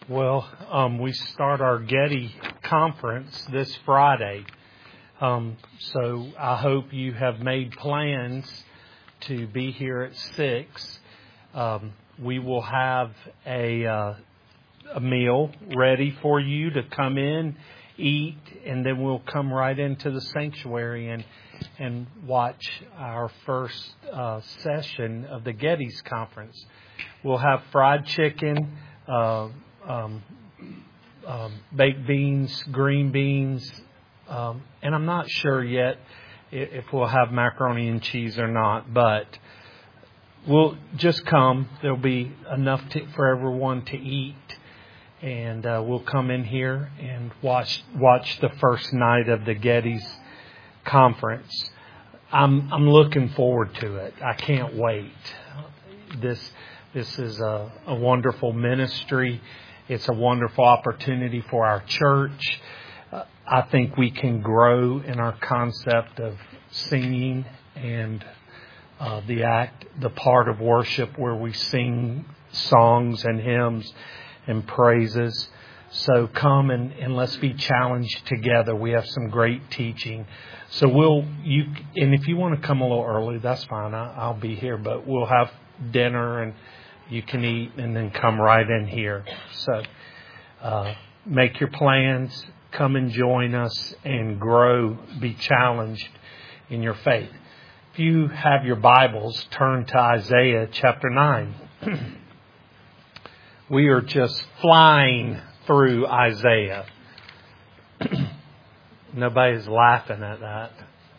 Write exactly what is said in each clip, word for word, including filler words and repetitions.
Well, um, we start our Getty conference this Friday. Um, so I hope you have made plans to be here at six. Um, we will have a, uh, a meal ready for you to come in, eat, and then we'll come right into the sanctuary and and watch our first uh, session of the Getty's conference. We'll have fried chicken, uh, um, um, baked beans, green beans, um, and I'm not sure yet if we'll have macaroni and cheese or not, but we'll just come. There'll be enough to, for everyone to eat, and uh, we'll come in here and watch watch the first night of the Getty's conference. I'm I'm looking forward to it. I can't wait. This this is a, a wonderful ministry. It's a wonderful opportunity for our church. Uh, I think we can grow in our concept of singing and uh, the act, the part of worship where we sing songs and hymns and praises. So come and, and let's be challenged together. We have some great teaching. So we'll, you, and if you want to come a little early, that's fine. I, I'll be here, but we'll have dinner and you can eat and then come right in here. So, uh, make your plans, come and join us and grow, be challenged in your faith. If you have your Bibles, turn to Isaiah chapter nine. We are just flying through Isaiah. Nobody's laughing at that.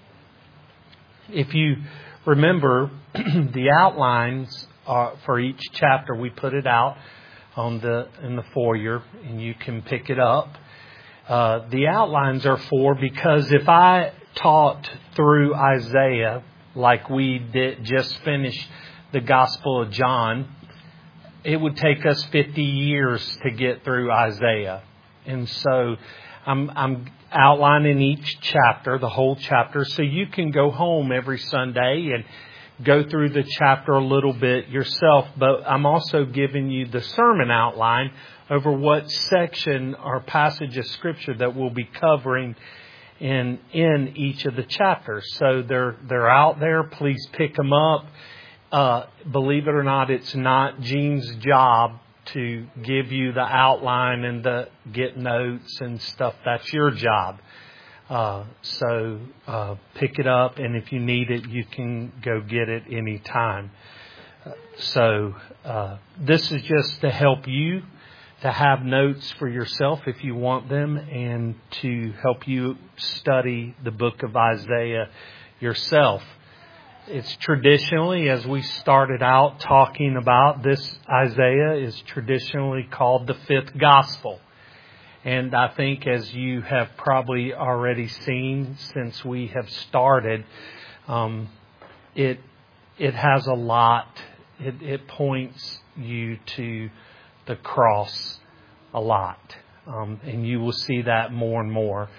If you remember, the outlines are, for each chapter, we put it out on the in the foyer, and you can pick it up. Uh, the outlines are for, because if I taught through Isaiah like we did just finish the Gospel of John, it would take us fifty years to get through Isaiah. And so I'm, I'm outlining each chapter, the whole chapter, so you can go home every Sunday and go through the chapter a little bit yourself. But I'm also giving you the sermon outline over what section or passage of Scripture that we'll be covering in in each of the chapters. So they're they're out there. Please pick them up. Uh, believe it or not, it's not Gene's job to give you the outline and the get notes and stuff. That's your job. Uh, so uh, pick it up, and if you need it, you can go get it anytime. Uh, so uh, this is just to help you to have notes for yourself if you want them, and to help you study the book of Isaiah yourself. It's traditionally, as we started out talking about, this Isaiah is traditionally called the fifth gospel. And I think, as you have probably already seen since we have started, um, it it has a lot. It, it points you to the cross a lot. Um, and you will see that more and more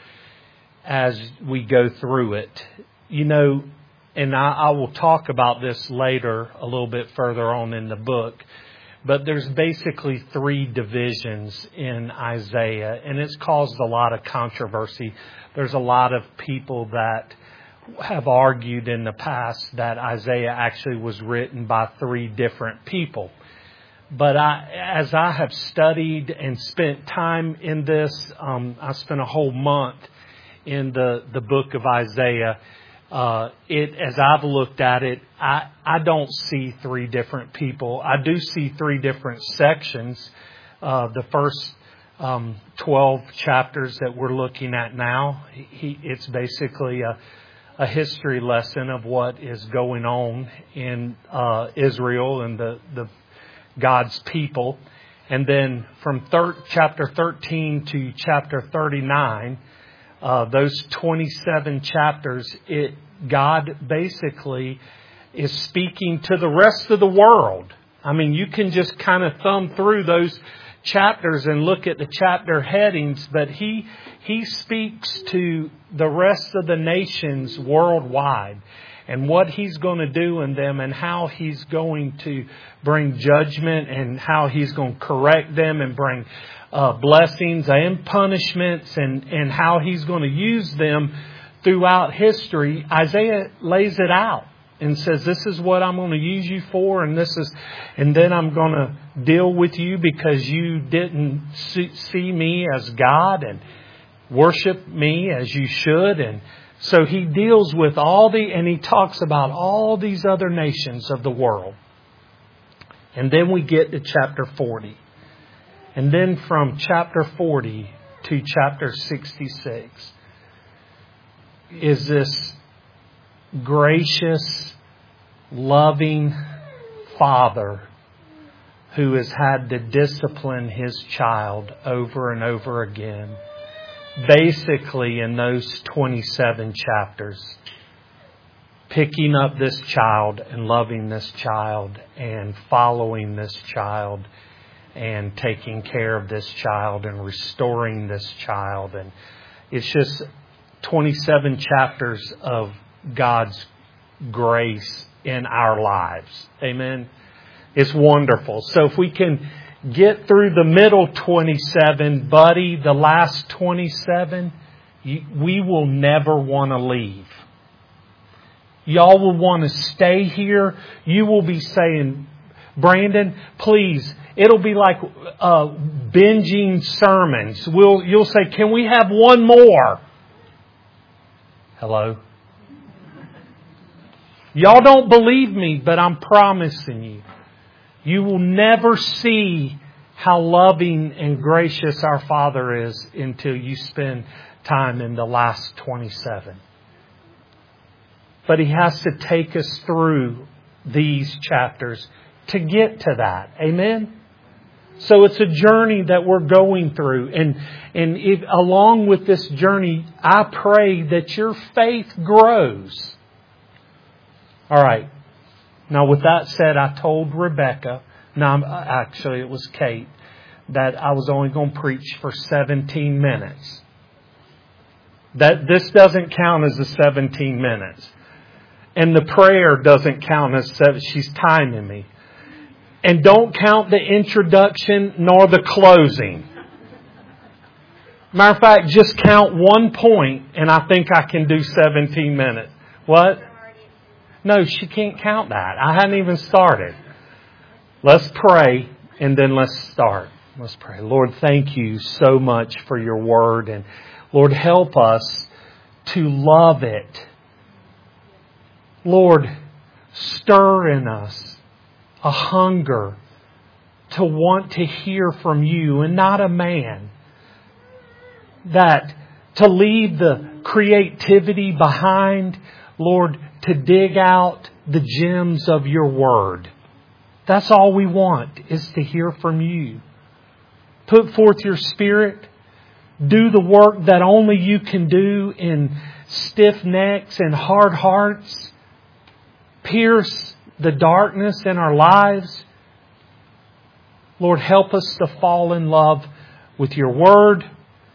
as we go through it. You know, and I, I will talk about this later a little bit further on in the book. But there's basically three divisions in Isaiah, and it's caused a lot of controversy. There's a lot of people that have argued in the past that Isaiah actually was written by three different people. But I, as I have studied and spent time in this, um, I spent a whole month in the, the book of Isaiah. Uh, it, as I've looked at it, I, I don't see three different people. I do see three different sections. Uh, the first um, twelve chapters that we're looking at now, he, it's basically a, a history lesson of what is going on in uh, Israel and the, the God's people. And then from thir- chapter thirteen to chapter thirty-nine, Uh, those twenty-seven chapters, it God basically is speaking to the rest of the world. I mean, you can just kind of thumb through those chapters and look at the chapter headings, but he he speaks to the rest of the nations worldwide. and what He's going to do in them and how He's going to bring judgment and how He's going to correct them and bring uh, blessings and punishments and, and how He's going to use them throughout history. Isaiah lays it out and says, this is what I'm going to use you for, and this is, and then I'm going to deal with you because you didn't see, see me as God and worship me as you should. And so He deals with all the, and He talks about all these other nations of the world. And then we get to chapter forty. And then from chapter forty to chapter sixty-six is this gracious, loving Father who has had to discipline His child over and over again. Basically, in those twenty-seven chapters, picking up this child and loving this child and following this child and taking care of this child and restoring this child. And it's just twenty-seven chapters of God's grace in our lives. Amen. It's wonderful. So if we can get through the middle twenty-seven, buddy, the last twenty-seven, we will never want to leave. Y'all will want to stay here. You will be saying, Brandon, please, it'll be like uh, binging sermons. We'll, you'll say, can we have one more? Hello? Y'all don't believe me, but I'm promising you. You will never see how loving and gracious our Father is until you spend time in the last twenty-seven. But He has to take us through these chapters to get to that. Amen? So it's a journey that we're going through. And, and if, along with this journey, I pray that your faith grows. All right. Now, with that said, I told Rebecca, no, actually it was Kate, that I was only going to preach for seventeen minutes. That this doesn't count as the seventeen minutes. And the prayer doesn't count as seven. She's timing me. And don't count the introduction nor the closing. Matter of fact, just count one point and I think I can do seventeen minutes. What? No, she can't count that. I hadn't even started. Let's pray and then let's start. Let's pray. Lord, thank you so much for your word. And Lord, help us to love it. Lord, stir in us a hunger to want to hear from you and not a man. That to leave the creativity behind, Lord, to dig out the gems of your word. That's all we want, is to hear from you. Put forth your Spirit. Do the work that only you can do in stiff necks and hard hearts. Pierce the darkness in our lives. Lord, help us to fall in love with your word,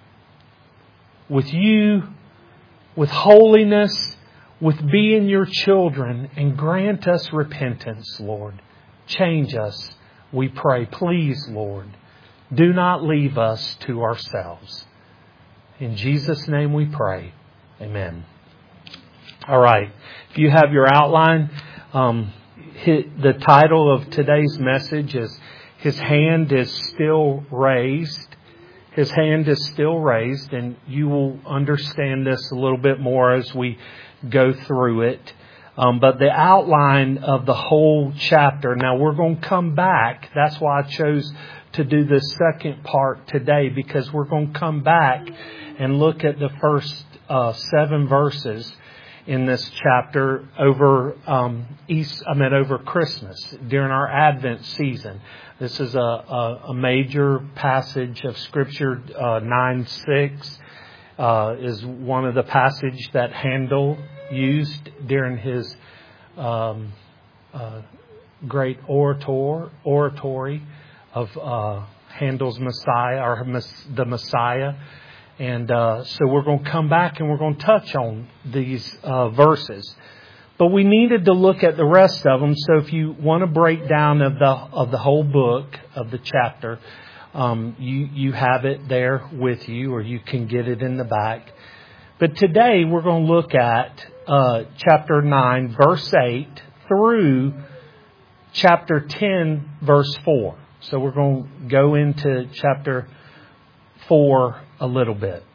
with you, with holiness, with being your children, and grant us repentance, Lord. Change us, we pray. Please, Lord, do not leave us to ourselves. In Jesus' name we pray. Amen. All right. If you have your outline, um, the title of today's message is His Hand is Still Raised. His hand is still raised, and you will understand this a little bit more as we go through it. Um, but the outline of the whole chapter, now we're going to come back. That's why I chose to do the second part today, because we're going to come back and look at the first uh, seven verses in this chapter over um, East. I mean, over Christmas during our Advent season. This is a, a, a major passage of Scripture. Uh, nine six uh, is one of the passages that Handel used during his um, uh, great orator oratory of uh, Handel's Messiah, or the Messiah. And uh, so we're going to come back and we're going to touch on these uh, verses. But we needed to look at the rest of them. So if you want a breakdown of the of the whole book, of the chapter, um, you, you have it there with you, or you can get it in the back. But today we're going to look at uh, chapter nine, verse eight, through chapter ten, verse four. So we're going to go into chapter four a little bit.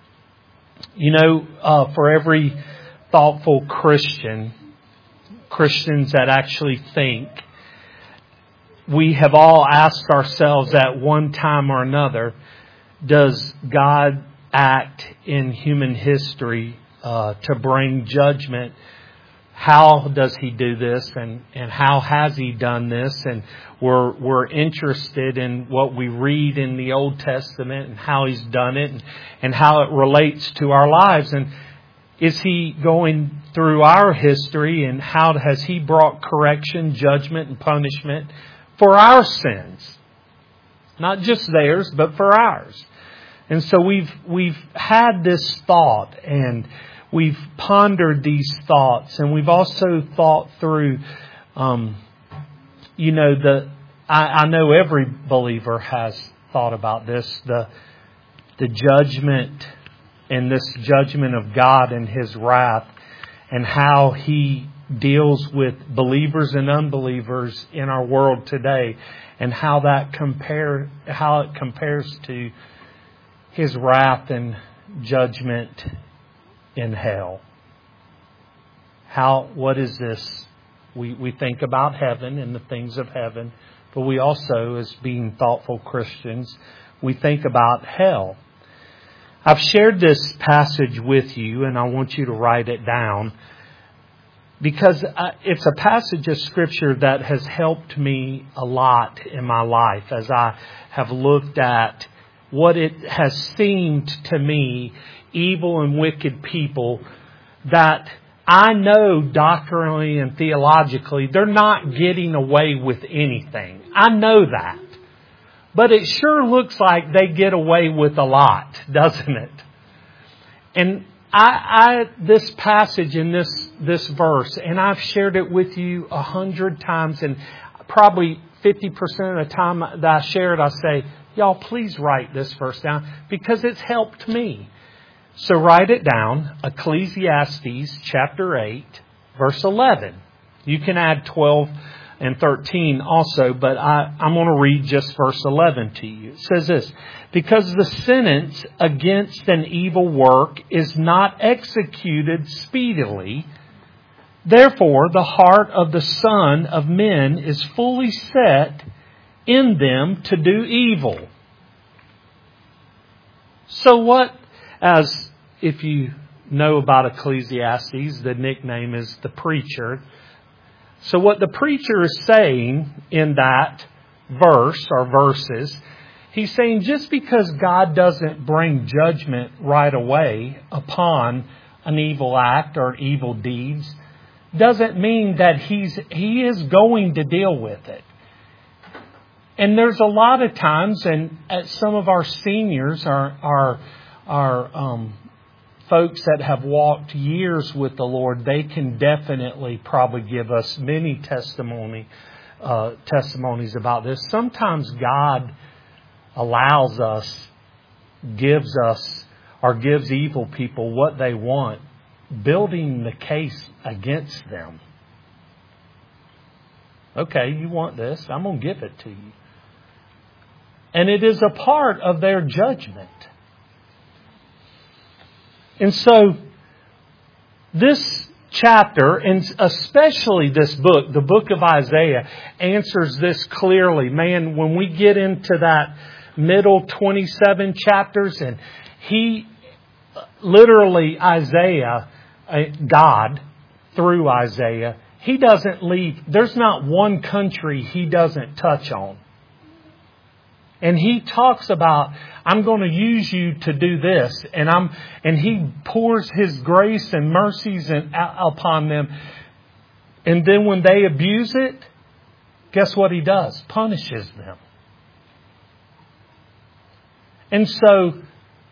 You know, uh, for every thoughtful Christian, Christians that actually think, we have all asked ourselves at one time or another, does God act in human history uh, to bring judgment? How does He do this, and, and how has He done this? And we're we're interested in what we read in the Old Testament and how He's done it, and, and how it relates to our lives. And is He going through our history, and how has He brought correction, judgment, and punishment for our sins? Not just theirs, but for ours. And so we've we've had this thought, and we've pondered these thoughts, and we've also thought through, um, you know, the. I, I know every believer has thought about this, the the judgment and this judgment of God and His wrath, and how He deals with believers and unbelievers in our world today, and how that compare how it compares to His wrath and judgment in hell. How, what is this? We, we think about heaven and the things of heaven, but we also, as being thoughtful Christians, we think about hell. I've shared this passage with you, and I want you to write it down, because it's a passage of Scripture that has helped me a lot in my life as I have looked at what it has seemed to me, evil and wicked people that I know doctrinally and theologically they're not getting away with anything. I know that. But it sure looks like they get away with a lot, doesn't it? And I, I this passage in this this verse, and I've shared it with you a hundred times, and probably fifty percent of the time that I share it, I say, y'all, please write this verse down, because it's helped me. So write it down, Ecclesiastes chapter eight, verse eleven. You can add twelve and thirteen also, but I, I'm going to read just verse eleven to you. It says this: because the sentence against an evil work is not executed speedily, therefore the heart of the Son of Men is fully set in them to do evil. So what, as if you know about Ecclesiastes, the nickname is the preacher. So what the preacher is saying in that verse or verses, he's saying just because God doesn't bring judgment right away upon an evil act or evil deeds, doesn't mean that he's he is going to deal with it. And there's a lot of times, and some of our seniors are are are um, folks that have walked years with the Lord. They can definitely probably give us many testimony uh, testimonies about this. Sometimes God allows us, gives us, or gives evil people what they want, building the case against them. Okay, you want this? I'm going to give it to you. And it is a part of their judgment. And so, this chapter, and especially this book, the book of Isaiah, answers this clearly. Man, when we get into that middle twenty-seven chapters, and he, literally Isaiah, God, through Isaiah, He doesn't leave. There's not one country He doesn't touch on. And He talks about, I'm going to use you to do this. And I'm, and He pours His grace and mercies in, upon them. And then when they abuse it, guess what He does? Punishes them. And so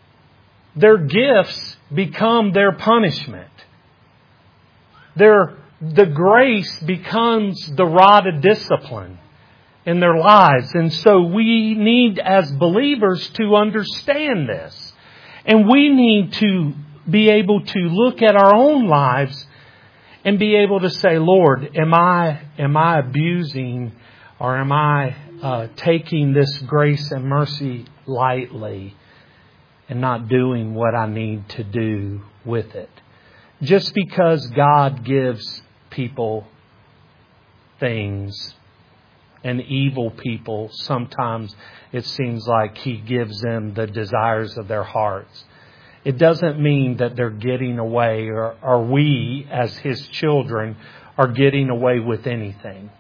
their gifts become their punishment. Their the grace becomes the rod of discipline in their lives. And so we need, as believers, to understand this. And we need to be able to look at our own lives and be able to say, Lord, am I am I abusing or am I uh, taking this grace and mercy lightly and not doing what I need to do with it? Just because God gives people things, and evil people, sometimes it seems like He gives them the desires of their hearts. It doesn't mean that they're getting away, or, or we as His children are getting away with anything.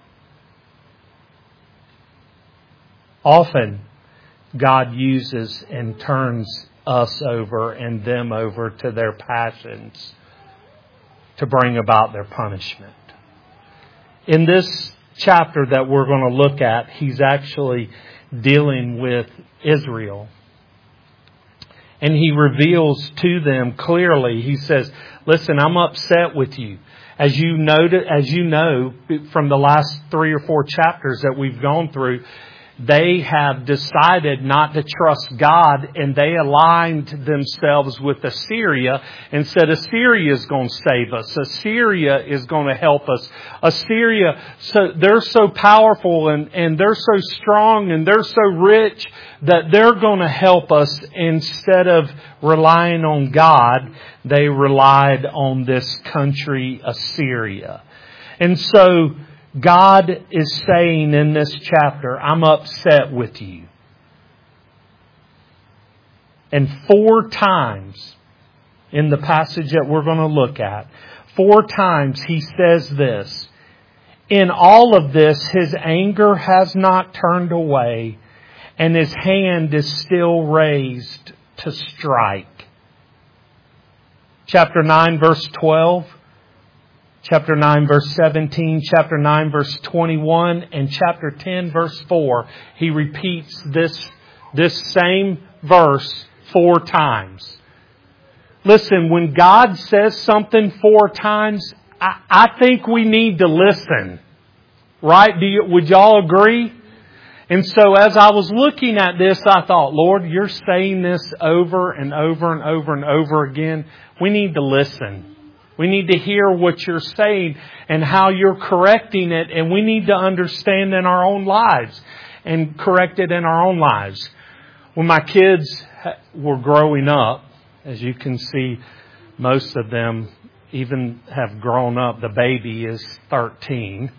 Often God uses and turns us over and them over to their passions to bring about their punishment. In this chapter that we're going to look at, He's actually dealing with Israel. And He reveals to them clearly, He says, listen, I'm upset with you. As you know, as you know from the last three or four chapters that we've gone through, they have decided not to trust God, and they aligned themselves with Assyria and said, Assyria is going to save us. Assyria is going to help us. Assyria, so they're so powerful and, and they're so strong and they're so rich that they're going to help us. Instead of relying on God, they relied on this country, Assyria. And so God is saying in this chapter, I'm upset with you. And four times in the passage that we're going to look at, four times He says this. In all of this, His anger has not turned away, and His hand is still raised to strike. Chapter nine, verse twelve. Chapter nine, verse seventeen, chapter nine, verse twenty-one, and chapter ten, verse four. He repeats this, this same verse four times. Listen, when God says something four times, I, I think we need to listen. Right? Do you, would y'all agree? And so as I was looking at this, I thought, Lord, You're saying this over and over and over and over again. We need to listen. We need to hear what You're saying and how You're correcting it. And we need to understand in our own lives and correct it in our own lives. When my kids were growing up, as you can see, most of them even have grown up. The baby is thirteen.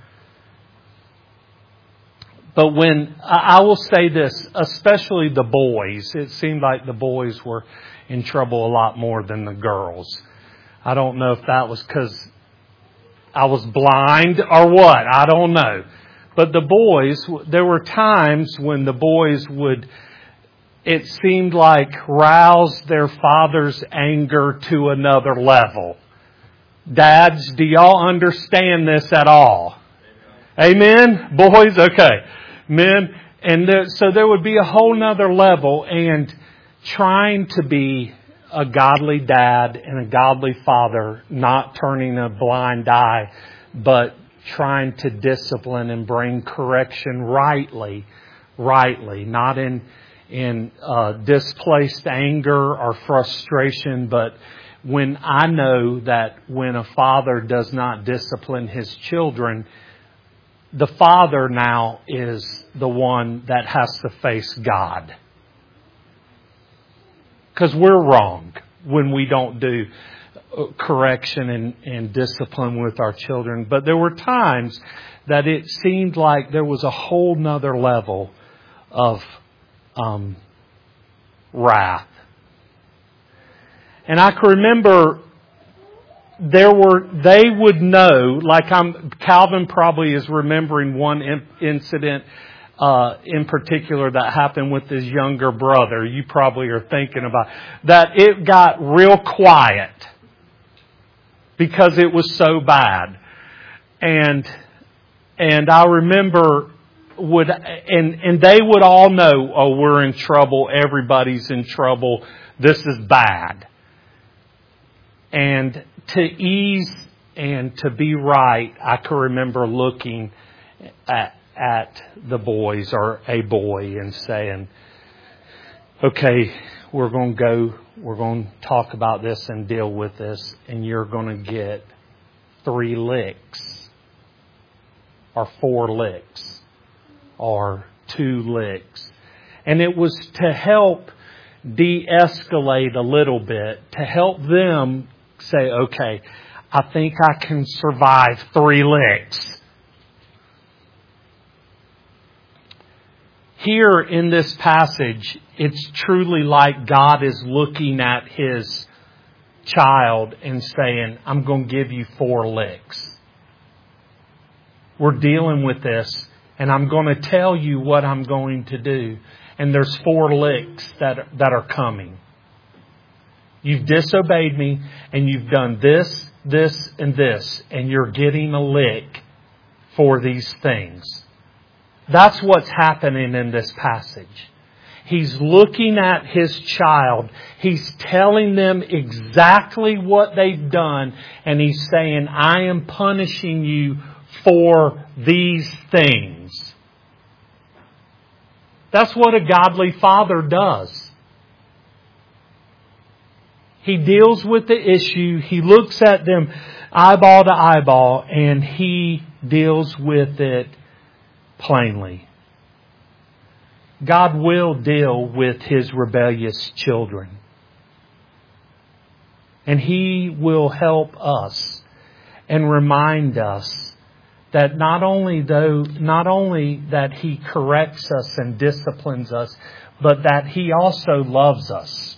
But when, I will say this, especially the boys, it seemed like the boys were in trouble a lot more than the girls. I don't know if that was because I was blind or what. I don't know. But the boys, there were times when the boys would, it seemed like, rouse their father's anger to another level. Dads, do y'all understand this at all? Amen? Boys? Okay. Men? And there, so there would be a whole nother level, and trying to be a godly dad and a godly father, not turning a blind eye, but trying to discipline and bring correction rightly, rightly, not in in uh, displaced anger or frustration, but when I know that when a father does not discipline his children, the father now is the one that has to face God. Because we're wrong when we don't do correction and, and discipline with our children. But there were times that it seemed like there was a whole nother level of um, wrath. And I can remember there were, they would know, like I'm, Calvin probably is remembering one in, incident Uh, in particular that happened with his younger brother. You probably are thinking about that. It got real quiet because it was so bad. And, and I remember would, and, and they would all know, oh, we're in trouble. Everybody's in trouble. This is bad. And to ease and to be right, I can remember looking at, at the boys or a boy and saying, okay, we're going to go, we're going to talk about this and deal with this, and you're going to get three licks or four licks or two licks. And it was to help de-escalate a little bit, to help them say, okay, I think I can survive three licks. Here in this passage, it's truly like God is looking at His child and saying, I'm going to give you four licks. We're dealing with this, and I'm going to tell you what I'm going to do. And there's four licks that, that are coming. You've disobeyed me, and you've done this, this, and this, and you're getting a lick for these things. That's what's happening in this passage. He's looking at His child. He's telling them exactly what they've done, and He's saying, I am punishing you for these things. That's what a godly father does. He deals with the issue. He looks at them eyeball to eyeball, and He deals with it plainly. God will deal with His rebellious children. And He will help us and remind us that not only though, not only that He corrects us and disciplines us, but that He also loves us.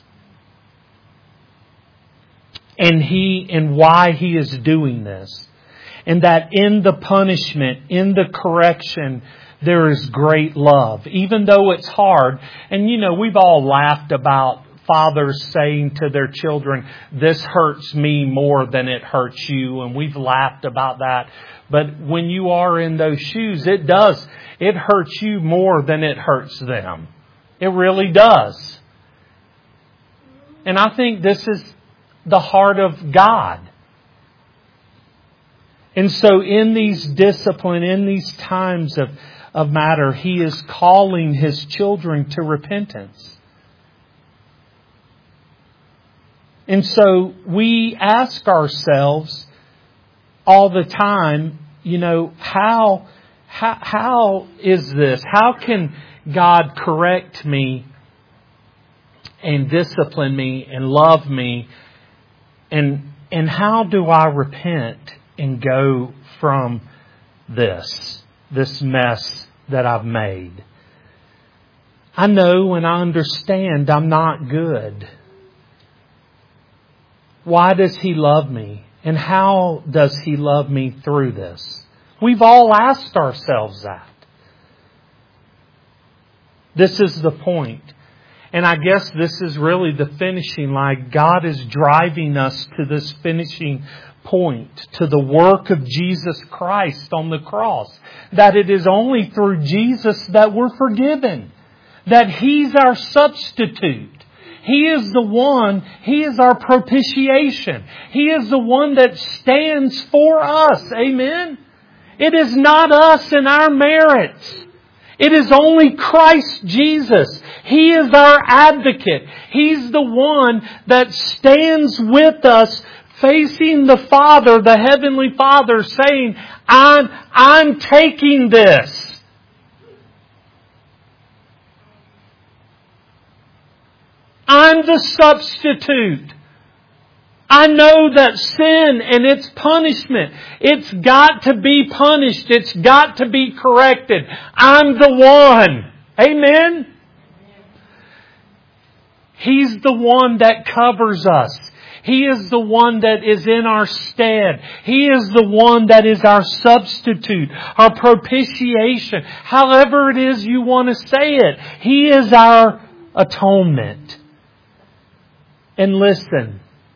And He, and why He is doing this. And that in the punishment, in the correction, there is great love. Even though it's hard. And you know, we've all laughed about fathers saying to their children, this hurts me more than it hurts you. And we've laughed about that. But when you are in those shoes, it does. It hurts you more than it hurts them. It really does. And I think this is the heart of God. And so in these discipline, in these times of, of matter, He is calling His children to repentance. And so we ask ourselves all the time, you know, how, how, how is this? How can God correct me and discipline me and love me? And, and how do I repent and go from this, this mess that I've made? I know and I understand I'm not good. Why does He love me? And how does He love me through this? We've all asked ourselves that. This is the point. And I guess this is really the finishing line. God is driving us to this finishing point, to the work of Jesus Christ on the cross. That it is only through Jesus that we're forgiven. That He's our substitute. He is the one, He is our propitiation. He is the one that stands for us. Amen? It is not us and our merits. It is only Christ Jesus. He is our advocate. He's the one that stands with us facing the Father, the Heavenly Father, saying, I'm, I'm taking this. I'm the substitute. I know that sin and its punishment, it's got to be punished. It's got to be corrected. I'm the one. Amen? He's the one that covers us. He is the one that is in our stead. He is the one that is our substitute, our propitiation. However it is you want to say it. He is our atonement. And listen,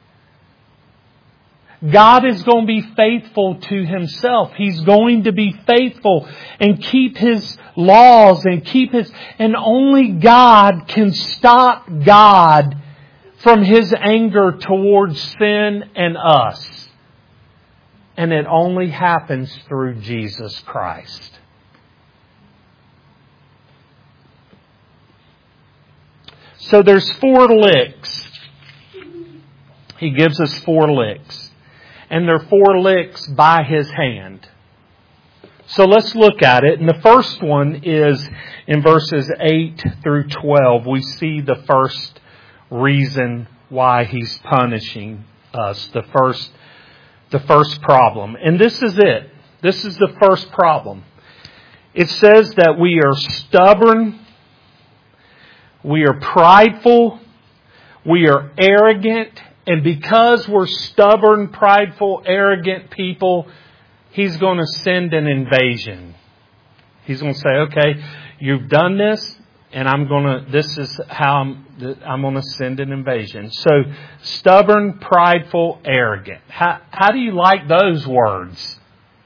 God is going to be faithful to Himself. He's going to be faithful and keep His laws and keep His... And only God can stop God from His anger towards sin and us. And it only happens through Jesus Christ. So there's four licks. He gives us four licks. And they're four licks by His hand. So let's look at it. And the first one is in verses eight through twelve. We see the first reason why He's punishing us. The first, the first problem. And this is it. This is the first problem. It says that we are stubborn. We are prideful. We are arrogant. And because we're stubborn, prideful, arrogant people, He's going to send an invasion. He's going to say, okay, you've done this, and I'm going to, this is how I'm, I'm going to send an invasion. So, stubborn, prideful, arrogant. How, how do you like those words?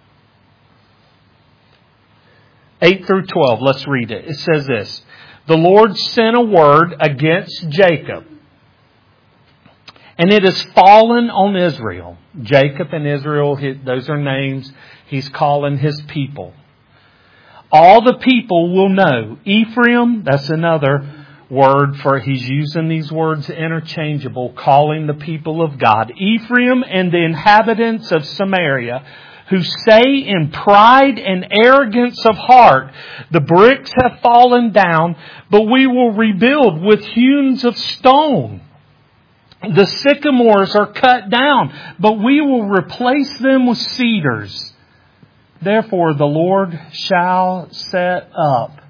eight through twelve, let's read it. It says this. The Lord sent a word against Jacob, and it has fallen on Israel. Jacob and Israel, those are names. He's calling His people. All the people will know. Ephraim, that's another word for, He's using these words interchangeable, calling the people of God. Ephraim and the inhabitants of Samaria, who say in pride and arrogance of heart, the bricks have fallen down, but we will rebuild with hews of stone. The sycamores are cut down, but we will replace them with cedars. Therefore the Lord shall set up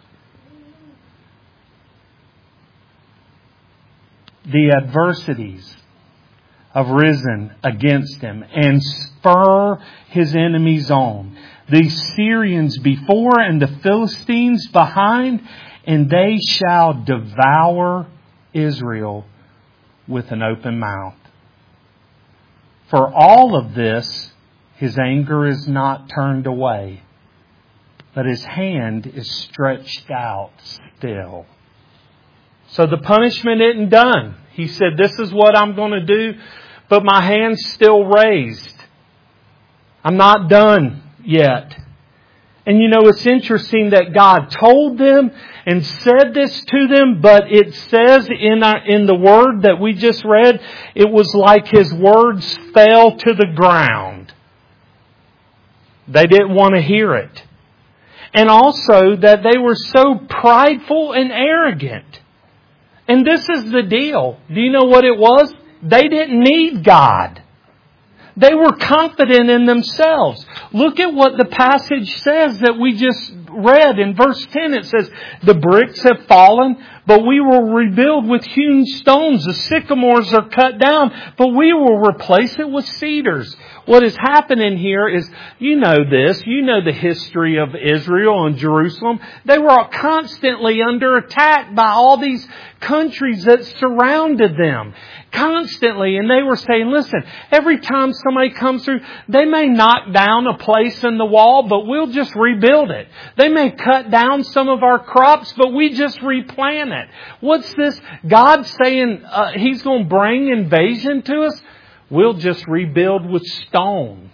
the adversities have risen against Him and spur His enemies on. The Syrians before and the Philistines behind, and they shall devour Israel with an open mouth. For all of this, His anger is not turned away, but His hand is stretched out still. So the punishment isn't done. He said, this is what I'm going to do, but my hand's still raised. I'm not done yet. And you know, it's interesting that God told them and said this to them, but it says in our, in the word that we just read, it was like His words fell to the ground. They didn't want to hear it. And also that they were so prideful and arrogant. And this is the deal. Do you know what it was? They didn't need God. They were confident in themselves. Look at what the passage says that we just read in verse ten. It says, the bricks have fallen, but we will rebuild with hewn stones. The sycamores are cut down, but we will replace it with cedars. What is happening here is, you know this, you know the history of Israel and Jerusalem. They were constantly under attack by all these countries that surrounded them. Constantly. And they were saying, listen, every time somebody comes through, they may knock down a place in the wall, but we'll just rebuild it. They may cut down some of our crops, but we just replant it. What's this? God saying uh, He's going to bring invasion to us? We'll just rebuild with stone.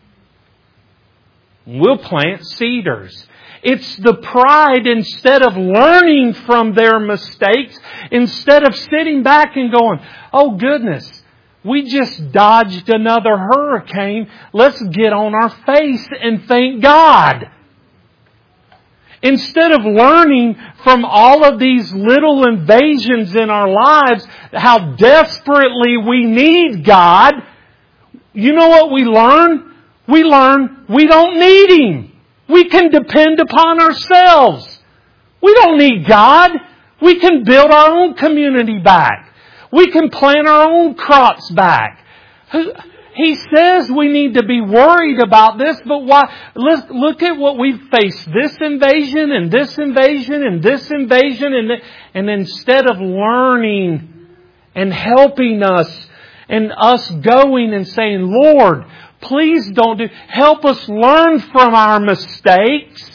We'll plant cedars. It's the pride, instead of learning from their mistakes, instead of sitting back and going, oh goodness, we just dodged another hurricane. Let's get on our face and thank God. Instead of learning from all of these little invasions in our lives, how desperately we need God, you know what we learn? We learn we don't need Him. We can depend upon ourselves. We don't need God. We can build our own community back. We can plant our own crops back. He says we need to be worried about this, but why? Let's look at what we've faced. This invasion and this invasion and this invasion. And, and instead of learning and helping us and us going and saying, Lord, please don't do, help us learn from our mistakes.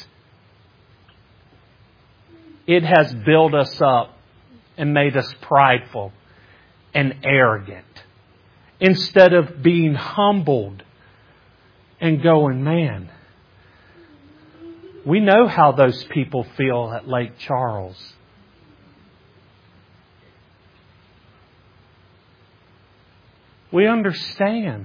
It has built us up and made us prideful and arrogant. Instead of being humbled and going, man, we know how those people feel at Lake Charles. We understand.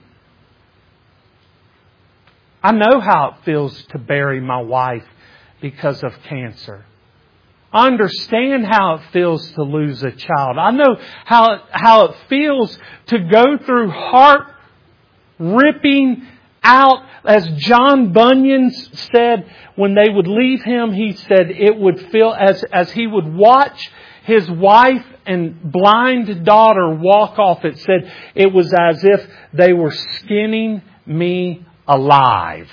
I know how it feels to bury my wife because of cancer. I understand how it feels to lose a child. I know how, how it feels to go through heart ripping out. As John Bunyan said, when they would leave him, he said it would feel as, as he would watch his wife and blind daughter walk off. It said it was as if they were skinning me alive.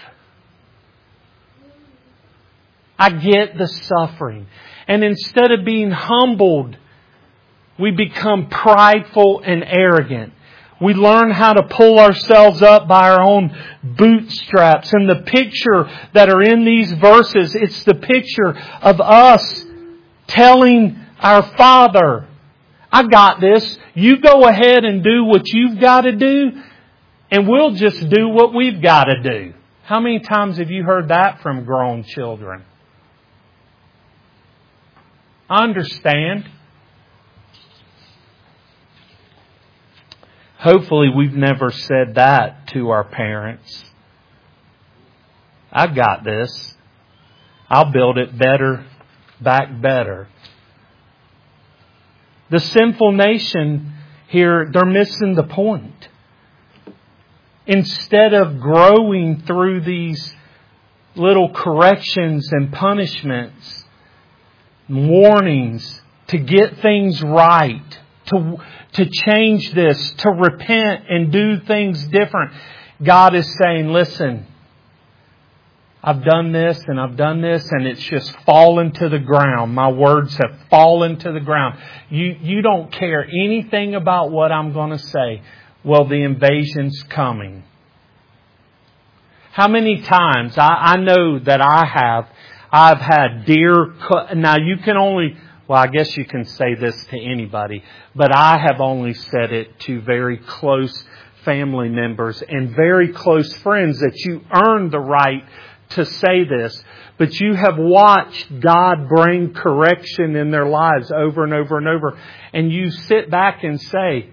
I get the suffering. And instead of being humbled, we become prideful and arrogant. We learn how to pull ourselves up by our own bootstraps. And the picture that are in these verses, it's the picture of us telling our Father, I got this. You go ahead and do what you've got to do, and we'll just do what we've got to do. How many times have you heard that from grown children? I understand. Hopefully we've never said that to our parents. I got this. I'll build it better, back better. The sinful nation here, they're missing the point. Instead of growing through these little corrections and punishments, warnings to get things right, to, to change this, to repent and do things different, God is saying, listen, I've done this and I've done this and it's just fallen to the ground. My words have fallen to the ground. You, you don't care anything about what I'm going to say. Well, the invasion's coming. How many times, I, I know that I have, I've had dear, now you can only, well, I guess you can say this to anybody, but I have only said it to very close family members and very close friends that you earn the right to say this, but you have watched God bring correction in their lives over and over and over. And you sit back and say,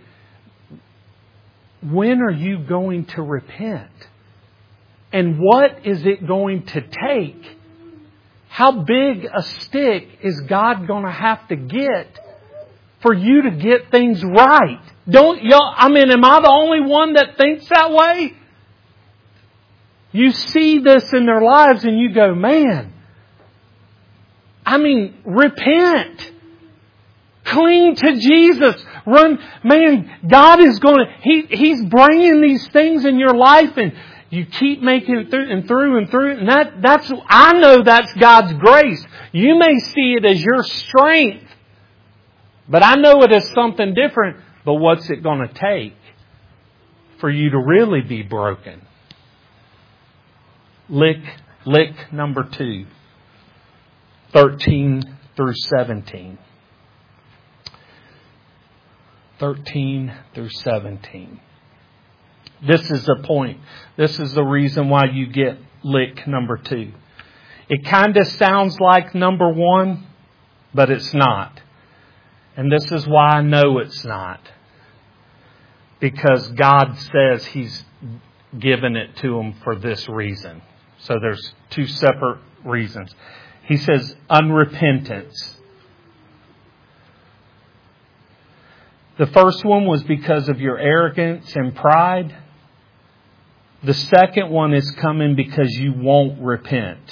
when are you going to repent? And what is it going to take? How big a stick is God going to have to get for you to get things right? Don't y'all, I mean, am I the only one that thinks that way? You see this in their lives and you go, man, I mean, repent. Cling to Jesus. Run. Man, God is going to, He, He's bringing these things in your life and you keep making it through and through and through. And that, that's, I know that's God's grace. You may see it as your strength, but I know it as something different. But what's it going to take for you to really be broken? Lick, lick number two, thirteen through seventeen. thirteen through seventeen. This is the point. This is the reason why you get lick number two. It kind of sounds like number one, but it's not. And this is why I know it's not. Because God says He's given it to them for this reason. So there's two separate reasons. He says unrepentance. The first one was because of your arrogance and pride. The second one is coming because you won't repent.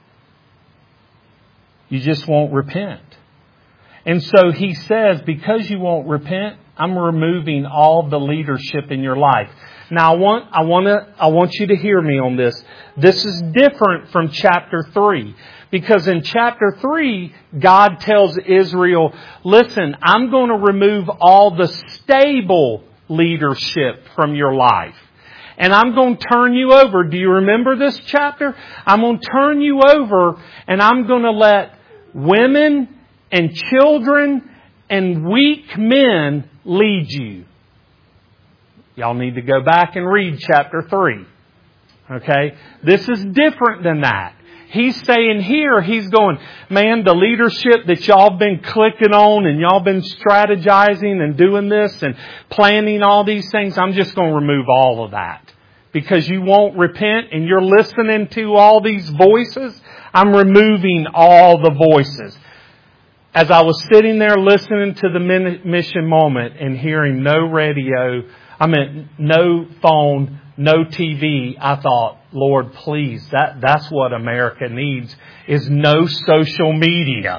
You just won't repent. And so He says, because you won't repent, I'm removing all the leadership in your life. Now I want, I want to, I want you to hear me on this. This is different from chapter three. Because in chapter three, God tells Israel, listen, I'm going to remove all the stable leadership from your life. And I'm going to turn you over. Do you remember this chapter? I'm going to turn you over and I'm going to let women and children and weak men lead you. Y'all need to go back and read chapter three. Okay? This is different than that. He's saying here, he's going, man, the leadership that y'all been clicking on and y'all been strategizing and doing this and planning all these things, I'm just going to remove all of that. Because you won't repent and you're listening to all these voices, I'm removing all the voices. As I was sitting there listening to the mission moment and hearing no radio, I mean, no phone, no T V, I thought, Lord, please, that, that's what America needs, is no social media.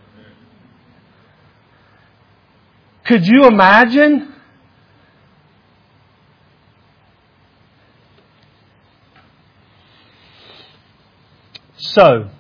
Could you imagine? So,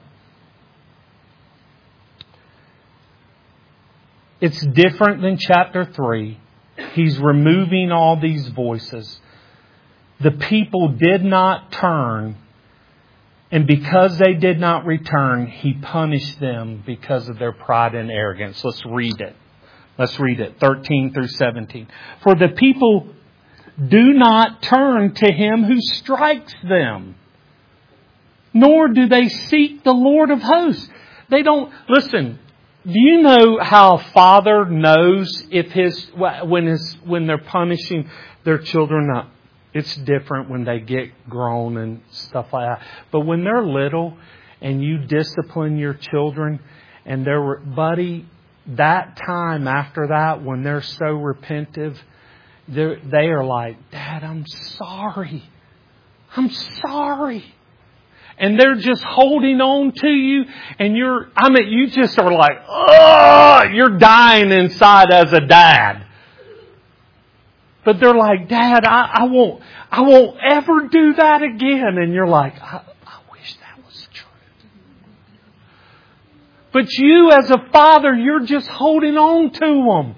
it's different than chapter three. He's removing all these voices. The people did not turn, and because they did not return, He punished them because of their pride and arrogance. Let's read it. Let's read it, thirteen through seventeen. For the people do not turn to Him who strikes them, nor do they seek the Lord of hosts. They don't, listen, do you know how a father knows if his, when his, when they're punishing their children? Not, it's different when they get grown and stuff like that. But when they're little and you discipline your children and they're, buddy, that time after that, when they're so repentive, they're, they are like, Dad, I'm sorry. I'm sorry. And they're just holding on to you. And you're, I mean, you just are like, oh, you're dying inside as a dad. But they're like, Dad, I, I won't, I won't ever do that again. And you're like, I, I wish that was true. But you as a father, you're just holding on to them.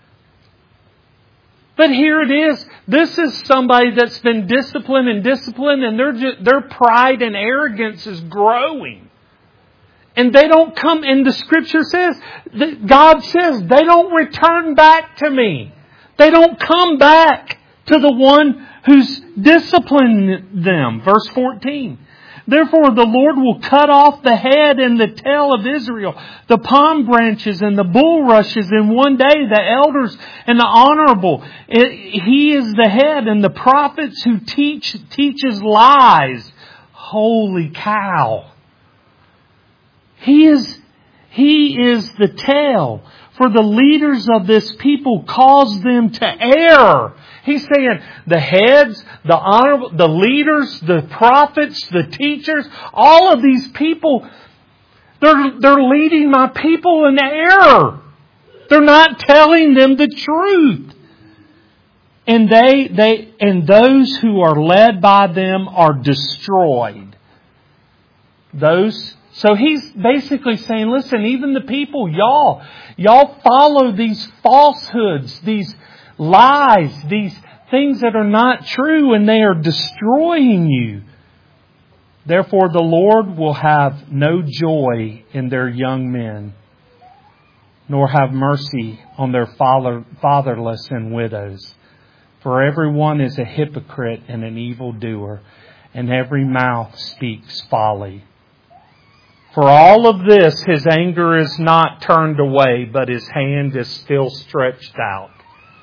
But here it is. This is somebody that's been disciplined and disciplined, and their their pride and arrogance is growing. And they don't come, and the Scripture says, that God says, they don't return back to me. They don't come back to the one who's disciplined them. Verse fourteen. Therefore the Lord will cut off the head and the tail of Israel, the palm branches and the bulrushes in one day, the elders and the honorable. He is the head, and the prophets who teach teaches lies. Holy cow. He is, he is the tail. For the leaders of this people cause them to err. He's saying the heads, the honorable, the leaders, the prophets, the teachers, all of these people, they're, they're leading my people in error. They're not telling them the truth. And they, they, and those who are led by them are destroyed. Those So he's basically saying, listen, even the people, y'all, y'all follow these falsehoods, these lies, these things that are not true, and they are destroying you. Therefore, the Lord will have no joy in their young men, nor have mercy on their father, fatherless and widows. For everyone is a hypocrite and an evildoer, and every mouth speaks folly. For all of this, His anger is not turned away, but His hand is still stretched out.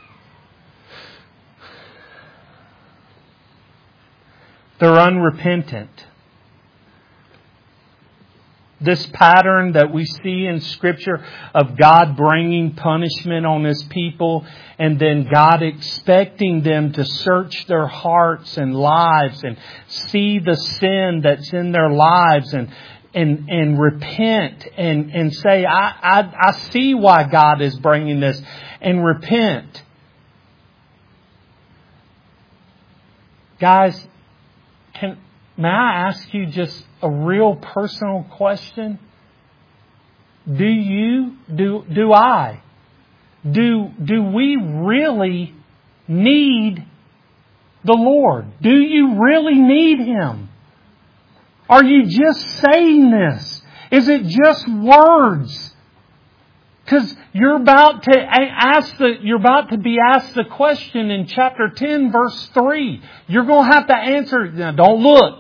They're unrepentant. This pattern that we see in Scripture of God bringing punishment on His people, and then God expecting them to search their hearts and lives and see the sin that's in their lives and And, and repent and, and say, I, I, I see why God is bringing this, and repent. Guys, can, may I ask you just a real personal question? Do you, do, do I, do, do we really need the Lord? Do you really need Him? Are you just saying this? Is it just words? Because you're about to ask the, you're about to be asked the question in chapter ten, verse three. You're going to have to answer. Now, don't look.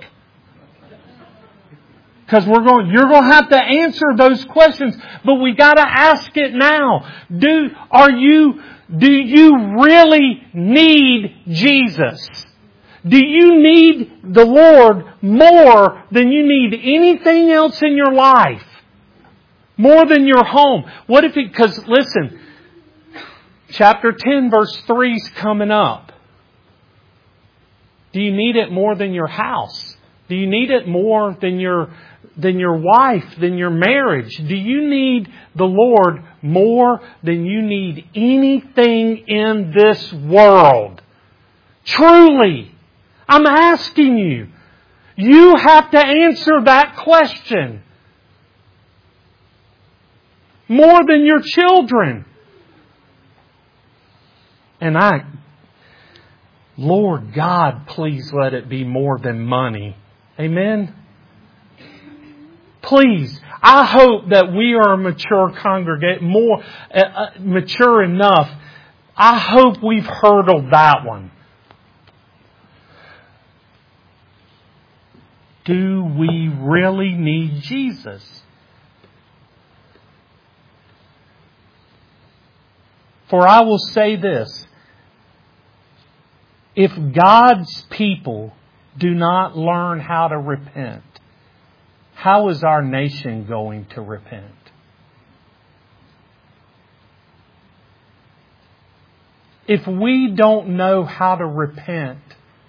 Because we're going, you're going to have to answer those questions. But we got to ask it now. Do, are you, do you really need Jesus? Do you need the Lord more than you need anything else in your life? More than your home? What if it, because listen, chapter ten verse three is coming up. Do you need it more than your house? Do you need it more than your, than your wife, than your marriage? Do you need the Lord more than you need anything in this world? Truly. I'm asking you. You have to answer that question. More than your children. And I, Lord God, please let it be more than money. Amen? Please. I hope that we are a mature congregation, more uh, mature enough. I hope we've hurdled that one. Do we really need Jesus? For I will say this. If God's people do not learn how to repent, how is our nation going to repent? If we don't know how to repent,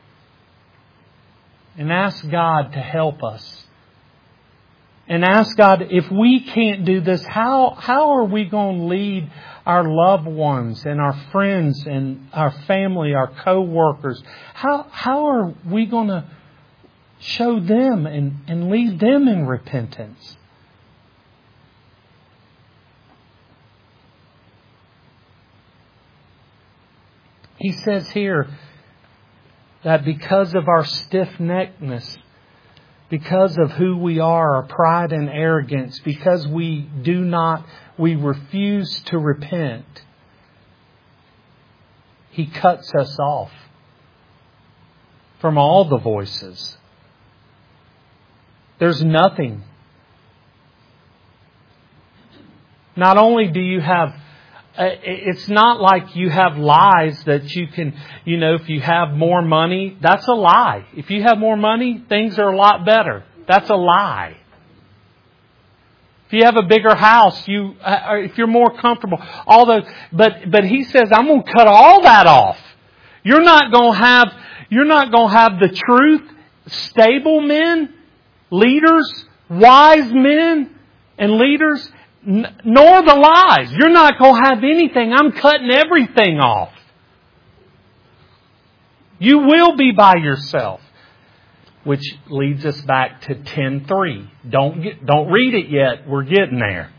and ask God to help us. And ask God, if we can't do this, how, how are we going to lead our loved ones and our friends and our family, our co-workers? How, how are we going to show them and, and lead them in repentance? He says here, that because of our stiff-neckedness, because of who we are, our pride and arrogance, because we do not, we refuse to repent, He cuts us off from all the voices. There's nothing. Not only do you have It's not like you have lies that you can, you know, if you have more money, that's a lie. If you have more money, things are a lot better. That's a lie. If you have a bigger house, you, if you're more comfortable, all those, but, but He says, I'm going to cut all that off. You're not going to have, you're not going to have the truth, stable men, leaders, wise men and leaders, nor the lies. You're not going to have anything. I'm cutting everything off. You will be by yourself. Which leads us back to ten three. Don't get, don't read it yet. We're getting there.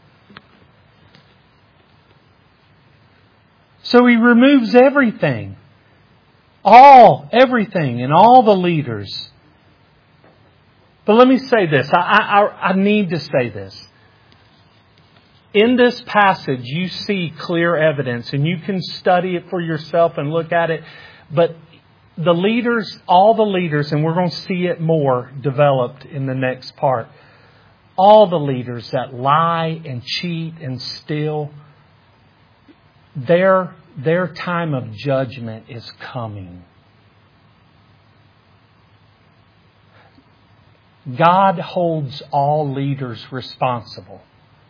So He removes everything. All, everything, and all the leaders. But let me say this. I, I, I need to say this. In this passage, you see clear evidence, and you can study it for yourself and look at it. But the leaders, all the leaders, and we're going to see it more developed in the next part. All the leaders that lie and cheat and steal, their, their time of judgment is coming. God holds all leaders responsible.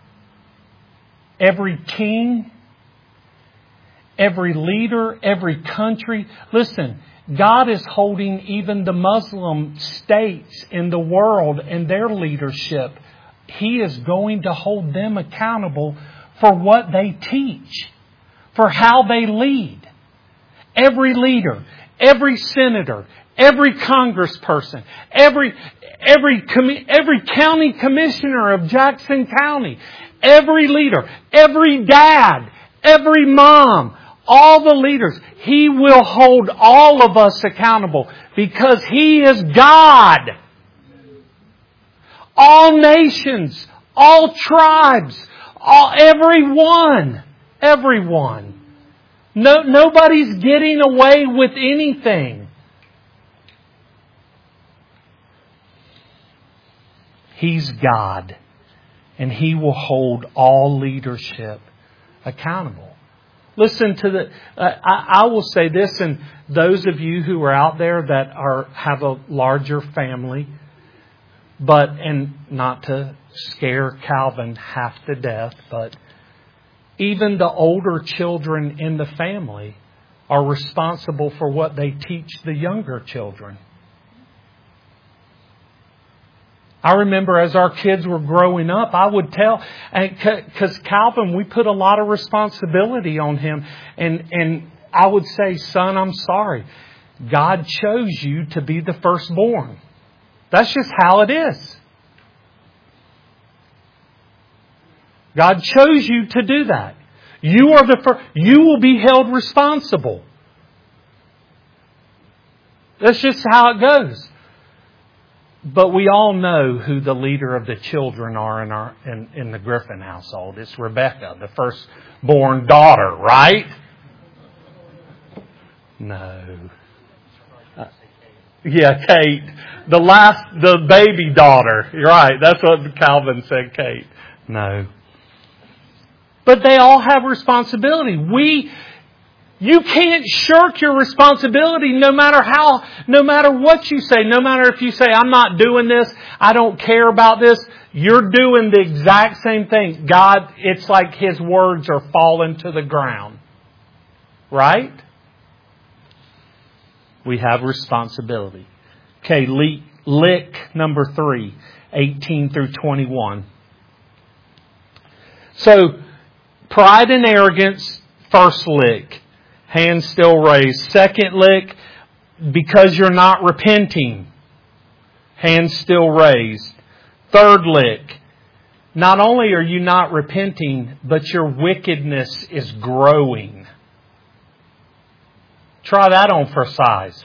Every king, every leader, every country. Listen, God is holding even the Muslim states in the world and their leadership. He is going to hold them accountable for what they teach, for how they lead. Every leader, every senator, every congressperson, every every every county commissioner of Jackson County, every leader, every dad, every mom, all the leaders, He will hold all of us accountable because He is God. All nations, all tribes, All, everyone. Everyone. No, nobody's getting away with anything. He's God. And He will hold all leadership accountable. Listen to the, uh, I, I will say this, and those of you who are out there that are have a larger family, but, and not to scare Calvin half to death, but even the older children in the family are responsible for what they teach the younger children. I remember as our kids were growing up, I would tell, because Calvin, we put a lot of responsibility on him. And, and I would say, son, I'm sorry. God chose you to be the firstborn. That's just how it is. God chose you to do that. You are the first. You will be held responsible. That's just how it goes. But we all know who the leader of the children are in our in, in the Griffin household. It's Rebecca, the firstborn daughter, right? No. Uh, yeah, Kate. The last, the baby daughter. You're right. That's what Calvin said, Kate. No. But they all have responsibility. We, you can't shirk your responsibility no matter how, no matter what you say, no matter if you say, I'm not doing this, I don't care about this. You're doing the exact same thing. God, it's like His words are falling to the ground. Right? We have responsibility. Okay, lick number three, eighteen through twenty-one. So, pride and arrogance, first lick. Hand still raised. Second lick, because you're not repenting. Hand still raised. Third lick, not only are you not repenting, but your wickedness is growing. Try that on for size.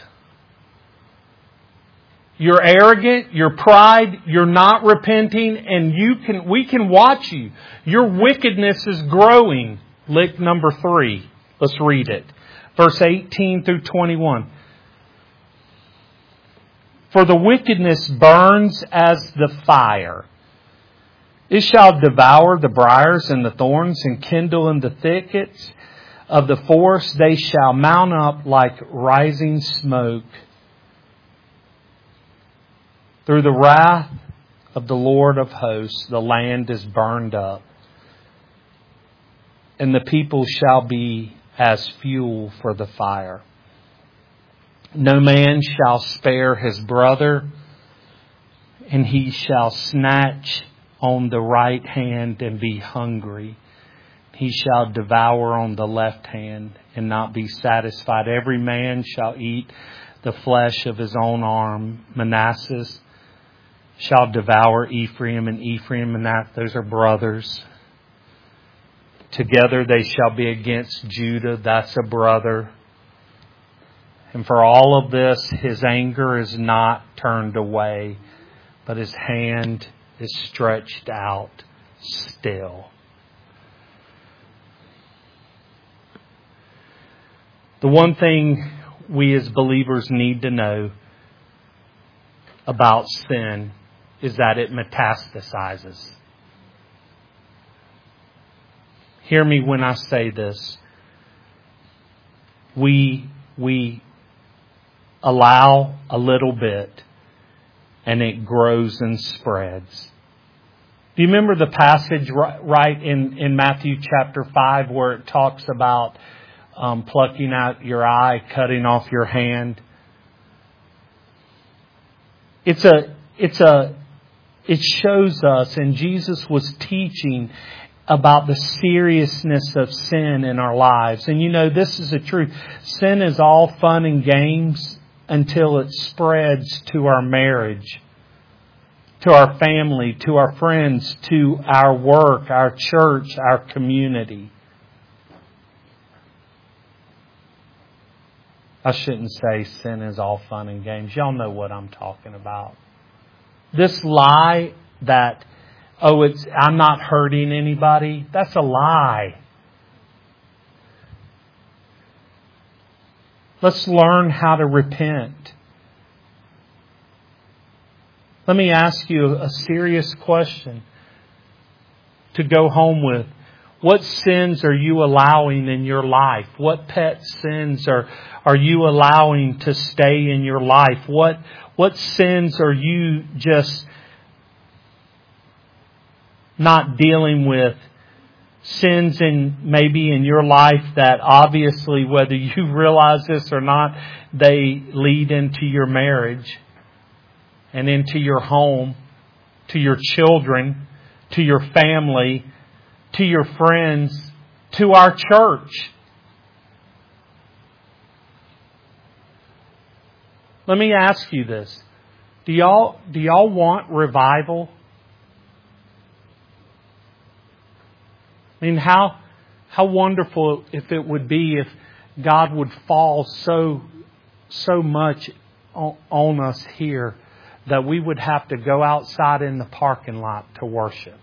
You're arrogant, you're pride, you're not repenting, and you can we can watch you. Your wickedness is growing. Lick number three. Let's read it. Verse eighteen through twenty-one. For the wickedness burns as the fire. It shall devour the briars and the thorns and kindle in the thickets of the forest. They shall mount up like rising smoke. Through the wrath of the Lord of hosts, the land is burned up, and the people shall be as fuel for the fire. No man shall spare his brother, and he shall snatch on the right hand and be hungry. He shall devour on the left hand and not be satisfied. Every man shall eat the flesh of his own arm. Manasseh shall devour Ephraim, and Ephraim and that, those are brothers. Together they shall be against Judah, that's a brother. And for all of this, his anger is not turned away, but his hand is stretched out still. The one thing we as believers need to know about sin is that it metastasizes. Hear me when I say this. We, we allow a little bit and it grows and spreads. Do you remember the passage right in, in Matthew chapter five where it talks about um, plucking out your eye, cutting off your hand? It's a, it's a, it shows us, and Jesus was teaching about the seriousness of sin in our lives. And you know, this is the truth. Sin is all fun and games until it spreads to our marriage, to our family, to our friends, to our work, our church, our community. I shouldn't say sin is all fun and games. Y'all know what I'm talking about. This lie that oh, it's I'm not hurting anybody. That's a lie. Let's learn how to repent. Let me ask you a serious question to go home with. What sins are you allowing in your life? What pet sins are, are you allowing to stay in your life? What, what sins are you just not dealing with? Sins in maybe in your life that obviously, whether you realize this or not, they lead into your marriage and into your home, to your children, to your family, to your friends, to our church. Let me ask you this. Do y'all, do y'all want revival? I mean, how, how wonderful if it would be if God would fall so, so much on, on us here that we would have to go outside in the parking lot to worship.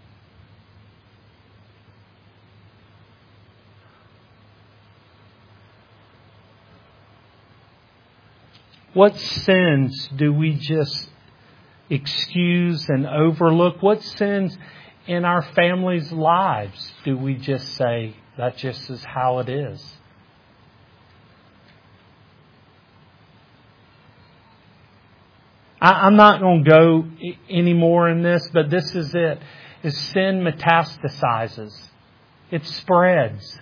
What sins do we just excuse and overlook? What sins in our families' lives do we just say, that just is how it is? I, I'm not going to go any more in this, but this is it. Is sin metastasizes. It spreads.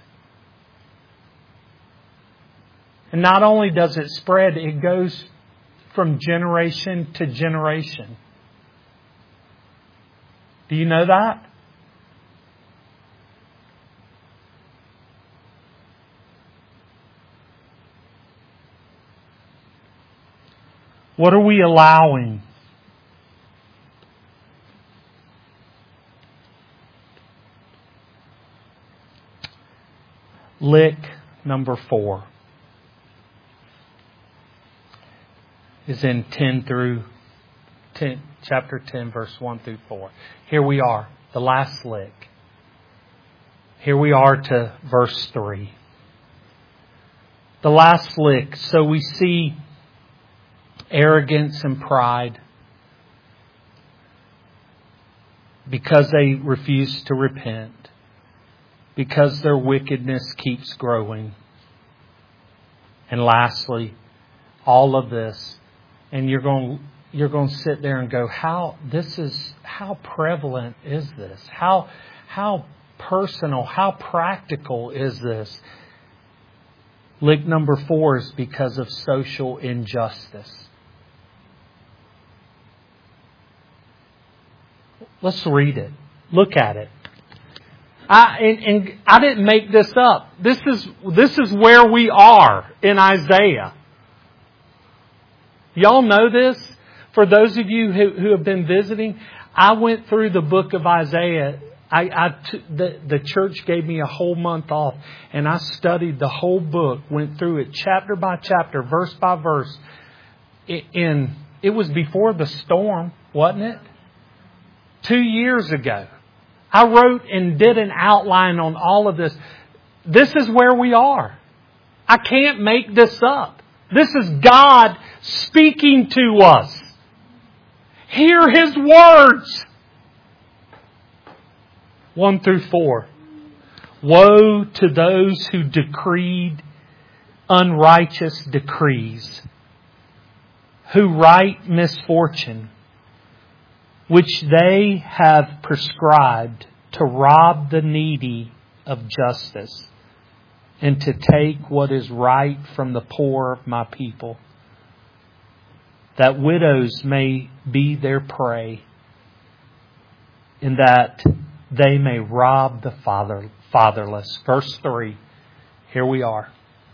And not only does it spread, it goes from generation to generation. Do you know that? What are we allowing? Lick number four is in ten through ten, chapter ten, verse one through four. Here we are, the last lick. Here we are to verse three. The last lick. So we see arrogance and pride because they refuse to repent, because their wickedness keeps growing. And lastly, all of this, and you're going you're going to sit there and go, how this is how prevalent is this? How how personal, how practical is this? Lick number four is because of social injustice. Let's read it. Look at it. I, and, and I didn't make this up. This is, this is where we are in Isaiah. Y'all know this? For those of you who, who have been visiting, I went through the book of Isaiah. I, I t- the, the church gave me a whole month off, and I studied the whole book, went through it chapter by chapter, verse by verse. It, and it was before the storm, wasn't it? Two years ago. I wrote and did an outline on all of this. This is where we are. I can't make this up. This is God speaking to us. Hear His words. One through four. Woe to those who decreed unrighteous decrees, who write misfortune, which they have prescribed to rob the needy of justice and to take what is right from the poor of my people, that widows may be their prey, and that they may rob the father, fatherless. Verse three, here we are.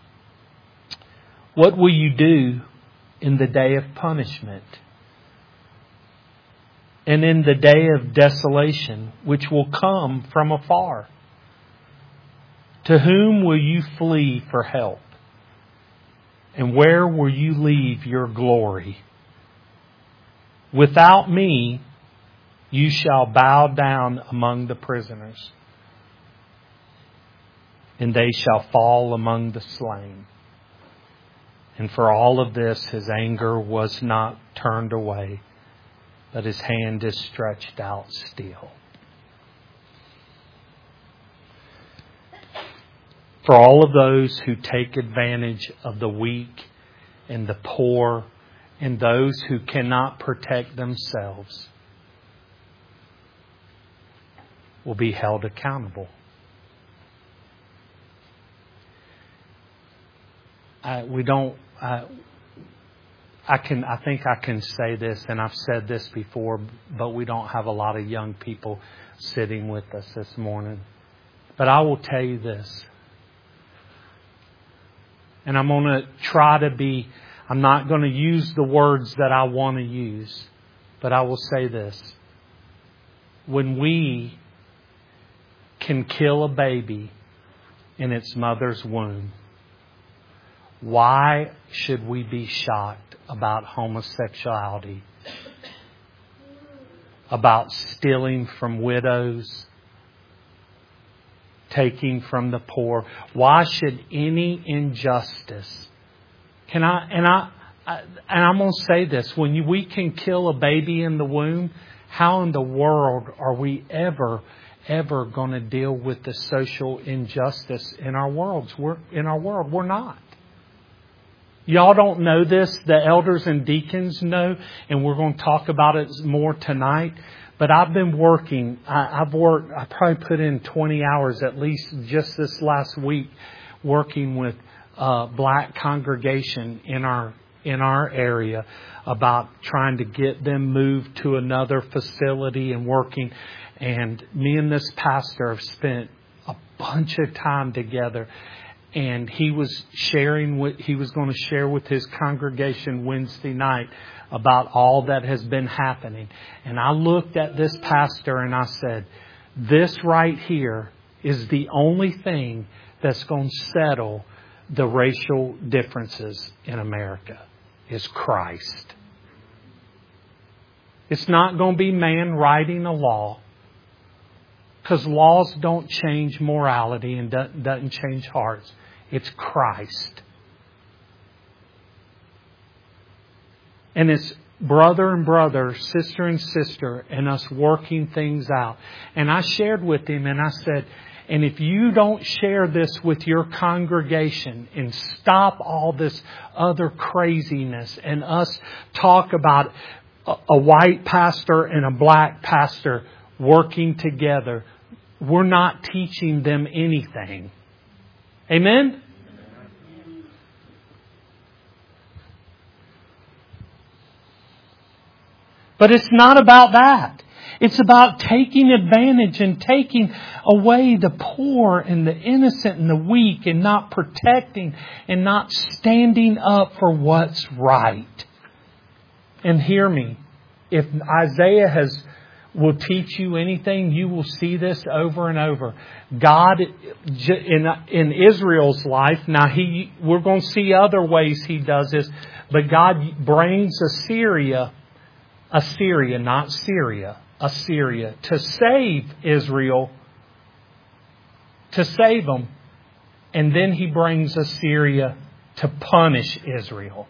What will you do in the day of punishment? And in the day of desolation, which will come from afar? To whom will you flee for help? And where will you leave your glory? Without me, You shall bow down among the prisoners, and they shall fall among the slain. And for all of this, His anger was not turned away, but His hand is stretched out still. For all of those who take advantage of the weak and the poor and those who cannot protect themselves will be held accountable. I, we don't. I, I can. I think I can say this, and I've said this before, but we don't have a lot of young people sitting with us this morning. But I will tell you this, and I'm going to try to be. I'm not going to use the words that I want to use, but I will say this: when we can kill a baby in its mother's womb, why should we be shocked about homosexuality, about stealing from widows, taking from the poor? Why should any injustice? Can I? And I, I and I'm going to say this: when you, we can kill a baby in the womb, how in the world are we ever, ever going to deal with the social injustice in our worlds? We're in our world. We're not. Y'all don't know this. The elders and deacons know, and we're going to talk about it more tonight. But I've been working. I, I've worked. I probably put in twenty hours at least just this last week, working with uh, black congregation in our in our area about trying to get them moved to another facility and working. And me and this pastor have spent a bunch of time together. And he was sharing what he was going to share with his congregation Wednesday night about all that has been happening. And I looked at this pastor and I said, this right here is the only thing that's going to settle the racial differences in America, is Christ. It's not going to be man writing a law, because laws don't change morality and doesn't change hearts. It's Christ. And it's brother and brother, sister and sister, and us working things out. And I shared with him and I said, and if you don't share this with your congregation and stop all this other craziness and us talk about a, a white pastor and a black pastor working together, we're not teaching them anything. Amen? But it's not about that. It's about taking advantage and taking away the poor and the innocent and the weak and not protecting and not standing up for what's right. And hear me, if Isaiah has will teach you anything, you will see this over and over. God, in, in Israel's life, now he, we're going to see other ways He does this, but God brings Assyria, Assyria, not Syria, Assyria, to save Israel, to save them, and then He brings Assyria to punish Israel.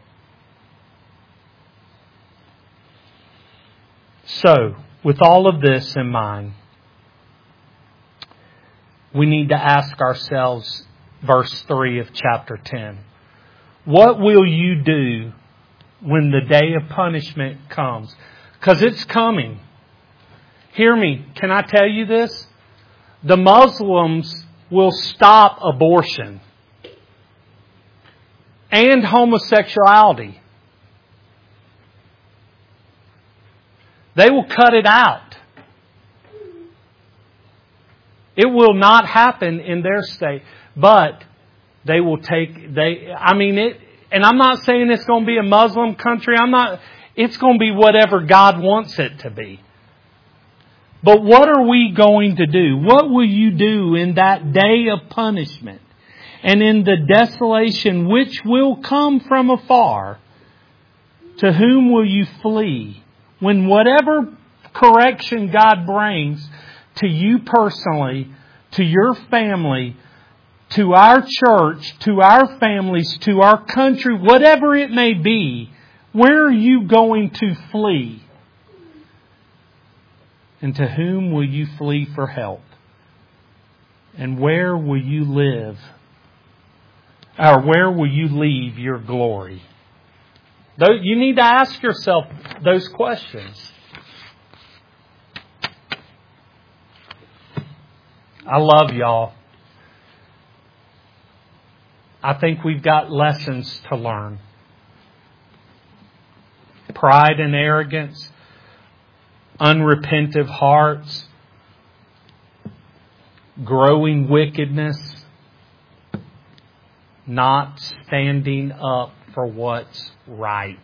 So, with all of this in mind, we need to ask ourselves, verse three of chapter ten. What will you do when the day of punishment comes? Because it's coming. Hear me. Can I tell you this? The Muslims will stop abortion and homosexuality. They will cut it out. It will not happen in their state, but they will take, they, I mean it, and I'm not saying it's going to be a Muslim country. I'm not, it's going to be whatever God wants it to be. But what are we going to do? What will you do in that day of punishment and in the desolation which will come from afar? To whom will you flee? When whatever correction God brings to you personally, to your family, to our church, to our families, to our country, whatever it may be, where are you going to flee? And to whom will you flee for help? And where will you live? Or where will you leave your glory? You need to ask yourself those questions. I love y'all. I think we've got lessons to learn. Pride and arrogance, unrepentive hearts, growing wickedness, not standing up for what's right.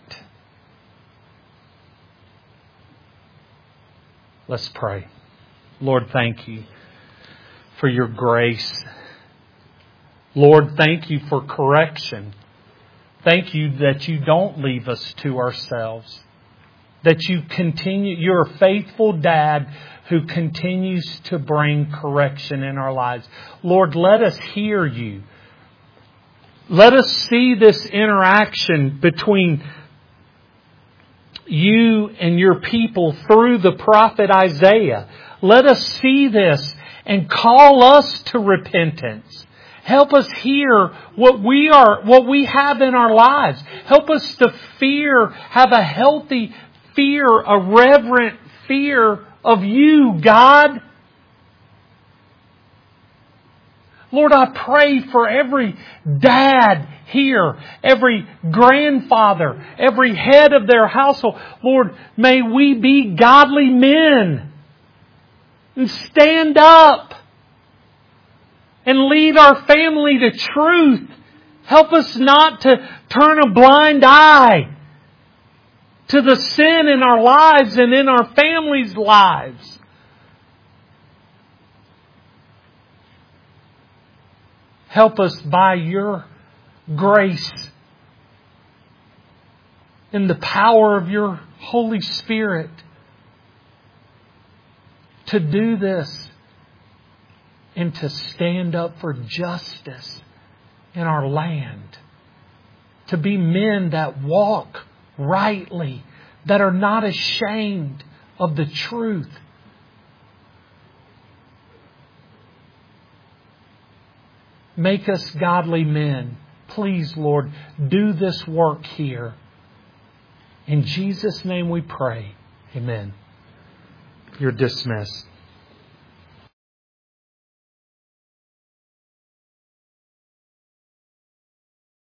Let's pray. Lord, thank you for your grace. Lord, thank you for correction. Thank you that you don't leave us to ourselves. That you continue, you're a faithful dad who continues to bring correction in our lives. Lord, let us hear you. Let us see this interaction between you and your people through the prophet Isaiah. Let us see this and call us to repentance. Help us hear what we are, what we have in our lives. Help us to fear, have a healthy fear, a reverent fear of you, God. Lord, I pray for every dad here, every grandfather, every head of their household. Lord, may we be godly men and stand up and lead our family to truth. Help us not to turn a blind eye to the sin in our lives and in our families' lives. Help us by your grace and the power of your Holy Spirit to do this and to stand up for justice in our land. To be men that walk rightly, that are not ashamed of the truth. Make us godly men. Please, Lord, do this work here. In Jesus' name we pray. Amen. You're dismissed.